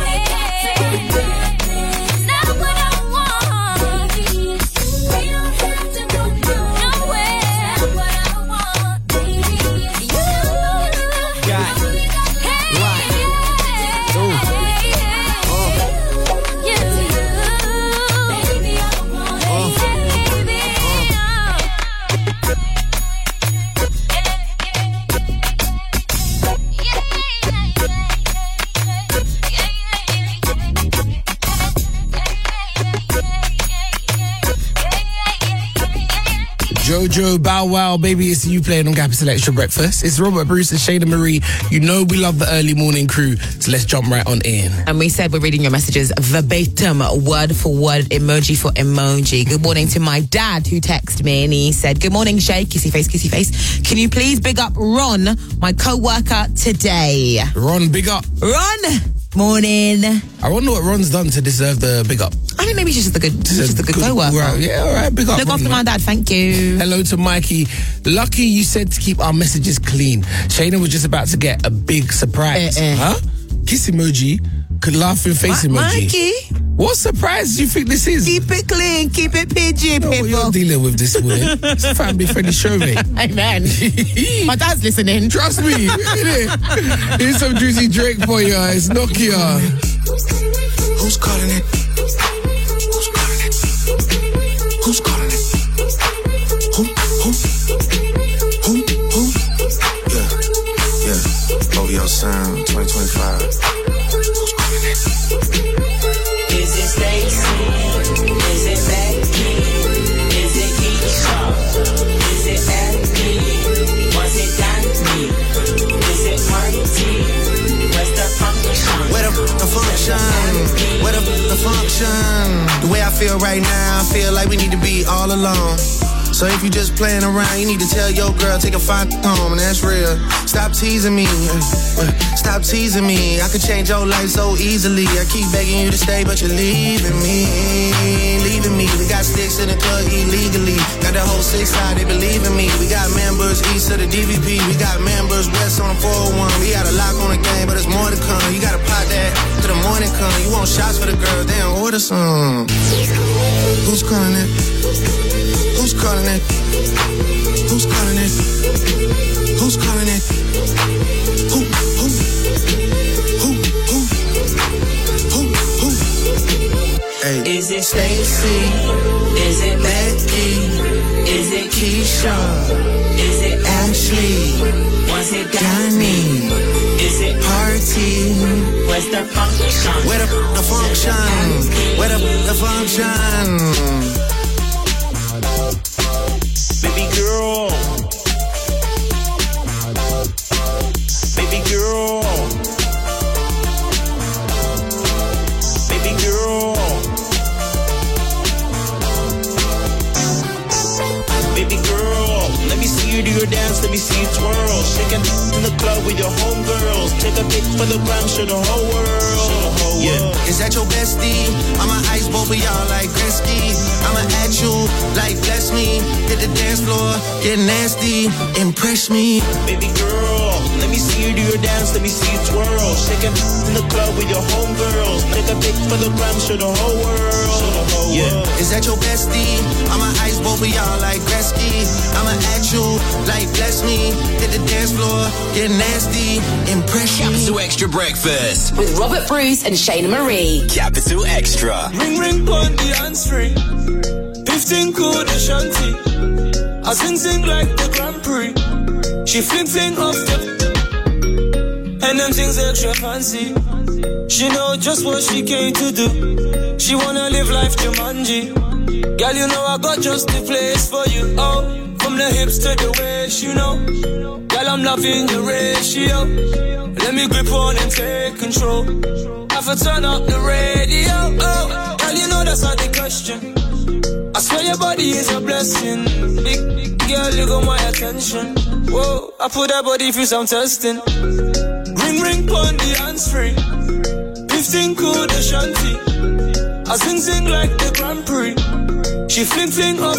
Jojo, Bow Wow, baby, it's you playing on Capital Extra Breakfast. It's Robert Bruce and Shayna Marie. You know we love the early morning crew, so let's jump right on in. And we said we're reading your messages verbatim, word for word, emoji for emoji. Good morning to my dad who texted me and he said, good morning, Shay, kissy face, kissy face. Can you please big up Ron, my co-worker today? Ron, big up. Ron, morning. I wonder what Ron's done to deserve the big up. I think maybe he's just a good, he's just a good, good co-worker. Right, yeah, all right, big up. Look Ron, after man. my dad, thank you. Hello to Mikey. Lucky you said to keep our messages clean. Shayna was just about to get a big surprise. Eh, eh. Huh? Kiss emoji, could laughing face Ma- emoji. Mikey? What surprise do you think this is? Keep it clean, keep it P G, people. What you're dealing with this morning? It's a family friendly show, mate. Amen. My dad's listening. Trust me. Innit? Here's some Juicy Drake for you. It's Nokia. Who's calling it? Who's calling it? Who's calling it? Who? Who? Who? Who? Yeah. Yeah. O V O Sound twenty twenty-five. Who's calling it? Is it Stacy? Is it Becky? Is it Keisha? Is it Abby? Was it Danny? Is it Marty? Where's the function? Where the, the function? Where the, the function? The way I feel right now, I feel like we need to be all alone. So if you just playing around, you need to tell your girl, take a fine home, and that's real. Stop teasing me, stop teasing me. I could change your life so easily. I keep begging you to stay, but you're leaving me, leaving me. We got sticks in the club illegally. Got the whole six side, they believe in me. We got members east of the D V P. We got members west on the four oh one. We got a lock on the game, but there's more to come. You gotta pot that till the morning come. You want shots for the girls, then order some. Who's calling it? Who's calling it? Who's calling it? Who's calling it? Who? Who? Who? Who? Who? Who? Hey. Is it Stacy? Is it Becky? Is it Keisha? Is it Ashley? Was it Danny? Is it Party? Where's the function? Where the, the function? Where the, the function? Baby girl, baby girl, baby girl, baby girl. Let me see you do your dance, let me see you twirl. Shaking in the club with your homegirls. Take a pic for the gram, show the whole world. Yeah. Is that your bestie? I'm an ice boat, but y'all like Gretzky. I'ma at you like bless me. Hit the dance floor, get nasty, impress me. Baby girl, let me see you do your dance, let me see you twirl. Shaking in the club with your homegirls. Take a pic for the gram, show the whole world. Show the whole Yeah. world. Is that your bestie? I'm an ice boat, but y'all like Gretzky. I'ma at you like bless me. Hit the dance floor, get nasty, impress me. Capital Extra Breakfast With Robert Bruce and Shayna Marie. Capital Extra. Ring ring on the hands free. Fifteen cool the shanty. I sing sing like the Grand Prix. She fling fling off the and them things extra fancy. She know just what she came to do. She wanna live life Jumanji. Girl, you know I got just the place for you. Oh, from the hips to the waist, you know. Girl, I'm loving the ratio. Let me grip on and take control. Have to turn up the radio. Oh, girl, you know that's not the question. I swear your body is a blessing. Big, big girl, you got my attention. Whoa, I put that body through some testing. Ring, ring, pon the hands free. Fifteen cool, the shanty. I sing, sing like the Grand Prix. She fling, fling off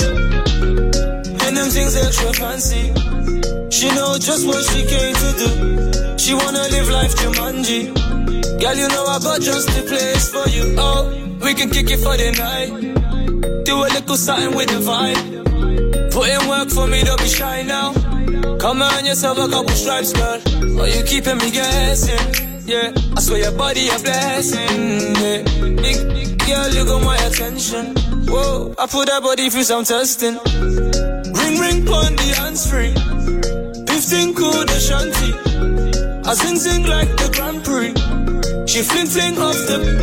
the. And them things extra fancy. She know just what she came to do. She wanna live life Jumanji. Girl, you know I got just the place for you. Oh, we can kick it for the night. Do a little something with the vibe. Put in work for me, don't be shy now. Come on yourself a couple stripes, girl. Oh, you keeping me guessing. Yeah, I swear your body a blessing. Yeah, big, big girl, you got my attention. Whoa, I put that body through some testing. Ring, ring, pon the hands free. Fifteen cool, the shanty. I sing, sing like the Grand Prix. She fling, fling off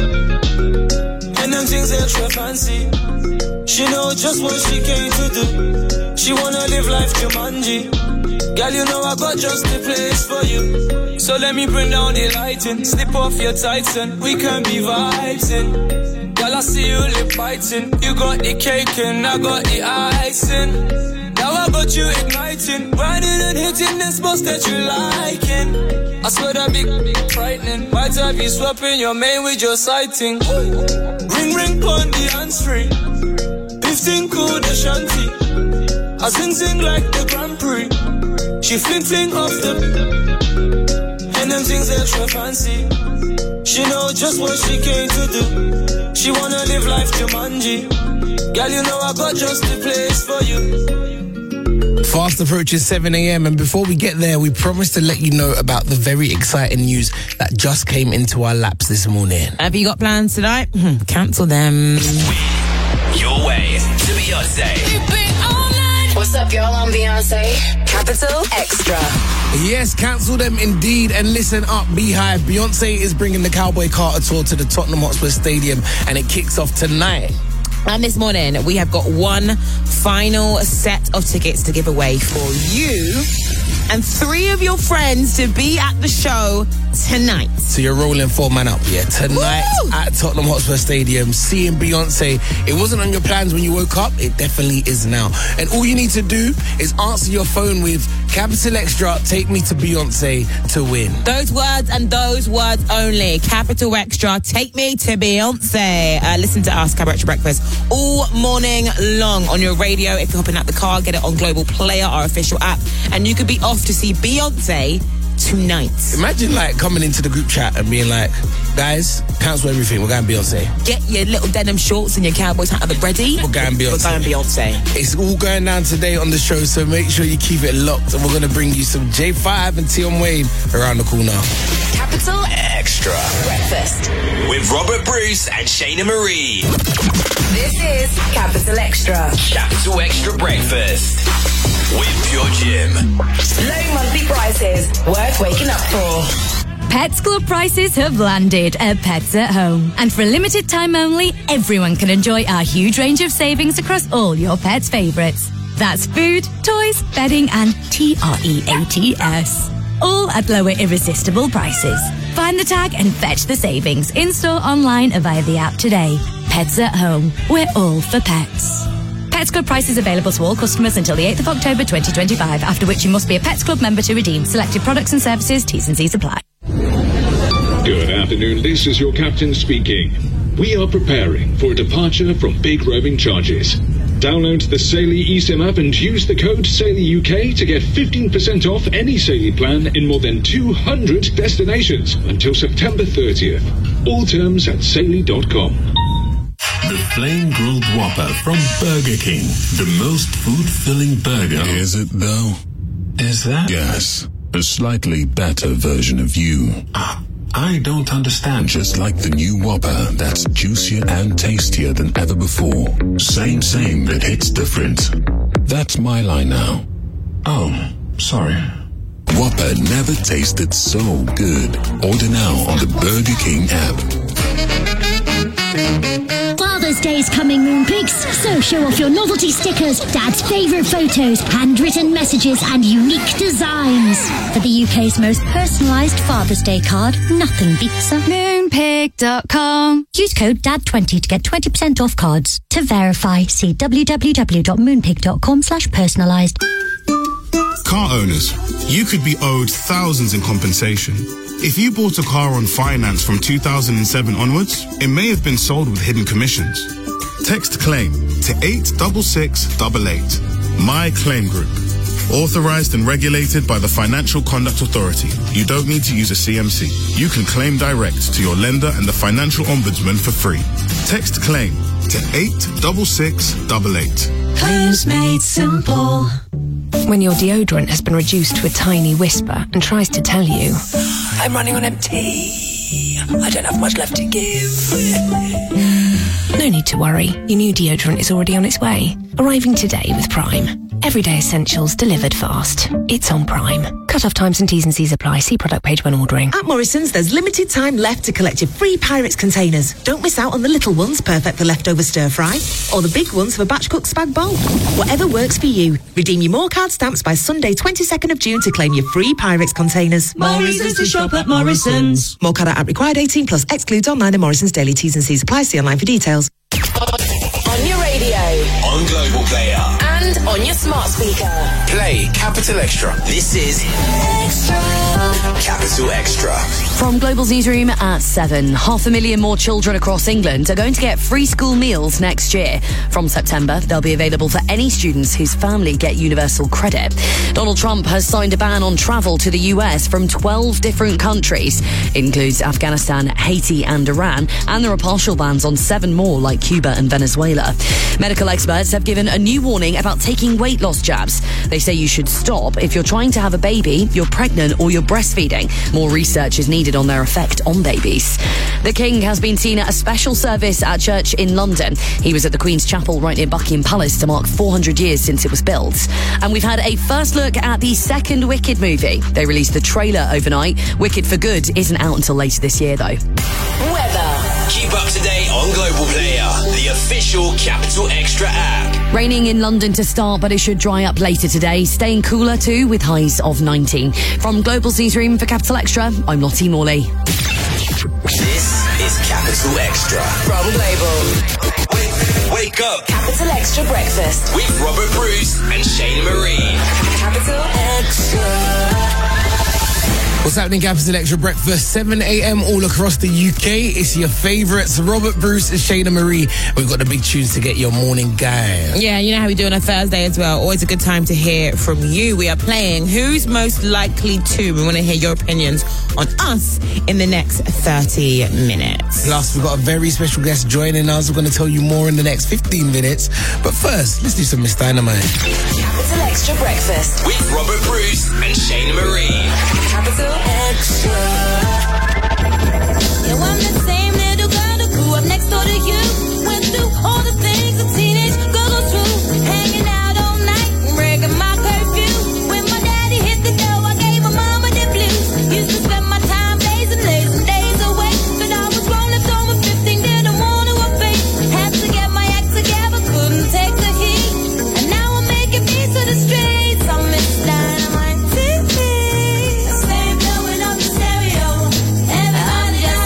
the. And them things extra fancy. She know just what she came to do. She wanna live life Jumanji. Girl, you know I got just the place for you. So let me bring down the lighting. Slip off your tights and we can be vibing. Girl, I see you lip biting. You got the cake and I got the icing. Now I got you igniting. Riding and hitting the spots that you liking. I swear that big, big frightening. Might have you swapping your main with your sighting. Ring, ring, pon the hands free. Fifteen cool, the shanty. I sing, sing like the Grand Prix. She fling, fling off the. And them things extra fancy. She know just what she came to do. She wanna live life Jumanji. Girl, you know I got just the place for you. Fast approaches seven a.m. and before we get there, we promised to let you know about the very exciting news that just came into our laps this morning. Have you got plans tonight? Cancel them. Your way to Beyonce. What's up, y'all? I'm Beyonce. Capital Extra. Yes, cancel them indeed. And listen up, Beehive. Beyonce is bringing the Cowboy Carter Tour to the Tottenham Hotspur Stadium, and it kicks off tonight. And this morning, we have got one final set of tickets to give away for you and three of your friends to be at the show tonight. So you're rolling four man up, yeah? Tonight Woo! at Tottenham Hotspur Stadium, seeing Beyonce. It wasn't on your plans when you woke up. It definitely is now. And all you need to do is answer your phone with Capital Extra, take me to Beyonce to win. Those words and those words only. Capital Extra, take me to Beyonce. Uh, listen to us, Cabaret Breakfast, all morning long on your radio. If you're hopping out the car, get it on Global Player, our official app. And you could be off to see Beyonce tonight. Imagine like coming into the group chat and being like, guys, cancel everything, we're going Beyonce. Get your little denim shorts and your Cowboys hat ready. We're going Beyonce. We're going Beyonce. It's all going down today on the show, so make sure you keep it locked, and we're going to bring you some J five and Tion Wayne around the corner. Capital Extra Breakfast with Robert Bruce and Shayna Marie. This is Capital Extra. Capital Extra Breakfast with Pure Gym. Low monthly prices, worth waking up for. Pets Club prices have landed at Pets at Home. And for a limited time only, everyone can enjoy our huge range of savings across all your pets' favourites. That's food, toys, bedding and T R E A T S. All at lower irresistible prices. Find the tag and fetch the savings in-store, online or via the app today. Pets at Home. We're all for pets. Pets Club prices available to all customers until the eighth of October twenty twenty-five, after which you must be a Pets Club member to redeem selected products and services. T's and C's apply. Good afternoon, this is your captain speaking. We are preparing for a departure from big roaming charges. Download the Saily eSIM app and use the code SAILYUK to get fifteen percent off any Saily plan in more than two hundred destinations until September thirtieth. All terms at saily dot com. The Flame Grilled Whopper from Burger King. The most food-filling burger. Is it, though? Is that? Yes. A slightly better version of you. Ah, I don't understand. Just like the new Whopper that's juicier and tastier than ever before. Same, same, but hits different. That's my line now. Oh, sorry. Whopper never tasted so good. Order now on the Burger King app. Father's Day's coming, Moonpigs, so show off your novelty stickers, Dad's favourite photos, handwritten messages and unique designs. For the U K's most personalised Father's Day card, nothing beats a moonpig dot com. Use code D A D twenty to get twenty percent off cards. To verify, see w w w dot moonpig dot com slash personalised. Car owners, you could be owed thousands in compensation. If you bought a car on finance from two thousand seven onwards, it may have been sold with hidden commissions. Text CLAIM to eight six six eight eight. My Claim Group. Authorized and regulated by the Financial Conduct Authority. You don't need to use a C M C. You can claim direct to your lender and the Financial Ombudsman for free. Text CLAIM to eight six six eight eight. Claims made simple. When your deodorant has been reduced to a tiny whisper and tries to tell you, I'm running on empty, I don't have much left to give. No need to worry, your new deodorant is already on its way. Arriving today with Prime. Everyday essentials delivered fast. It's on Prime. Cut-off times and T's and C's apply. See product page when ordering. At Morrison's, there's limited time left to collect your free Pyrex containers. Don't miss out on the little ones, perfect for leftover stir-fry, or the big ones for batch cooked spag bowl. Whatever works for you. Redeem your More Card stamps by Sunday, twenty-second of June to claim your free Pyrex containers. More reasons to shop at Morrison's. More Card at required eighteen plus. Excludes online and Morrison's daily T's and C's apply. See online for details. On your radio, on Global Player, and on your smart speaker. Play Capital Extra. This is Extra. Capital Extra. From Global's newsroom at seven, half a million more children across England are going to get free school meals next year. From September, they'll be available for any students whose family get universal credit. Donald Trump has signed a ban on travel to the U S from twelve different countries. It includes Afghanistan, Haiti and Iran, and there are partial bans on seven more like Cuba and Venezuela. Medical experts have given a new warning about taking weight loss jabs. They say you should stop if you're trying to have a baby, you're pregnant or you're breastfeeding. More research is needed on their effect on babies. The King has been seen at a special service at church in London. He was at the Queen's Chapel right near Buckingham Palace to mark four hundred years since it was built. And we've had a first look at the second Wicked movie. They released the trailer overnight. Wicked for Good isn't out until later this year though. Weather. Keep up to date on Global Player, the official Capital Extra app. Raining in London to start, but it should dry up later today. Staying cooler too, with highs of nineteen. From Global's newsroom for Capital Extra, I'm Lottie Morley. This is Capital Extra. From Global. Wake, wake up. Capital Extra Breakfast. With Robert Bruce and Shayna Marie. Capital Extra. What's happening, Capital Extra Breakfast, seven a.m. all across the U K. It's your favourites, Robert Bruce and Shayna Marie. We've got the big tunes to get your morning going. Yeah, you know how we do on a Thursday as well. Always a good time to hear from you. We are playing Who's Most Likely To. We want to hear your opinions on us in the next thirty minutes. Plus, we've got a very special guest joining us. We're going to tell you more in the next fifteen minutes. But first, let's do some Miss Dynamite. Capital Extra Breakfast. With Robert Bruce and Shayna Marie. Capital Extra.